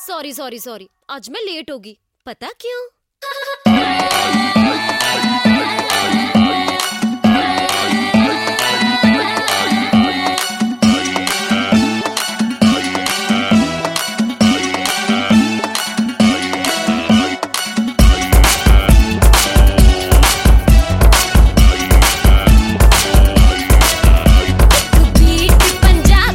Sorry sorry sorry, आज मैं late होगी। पता क्यों?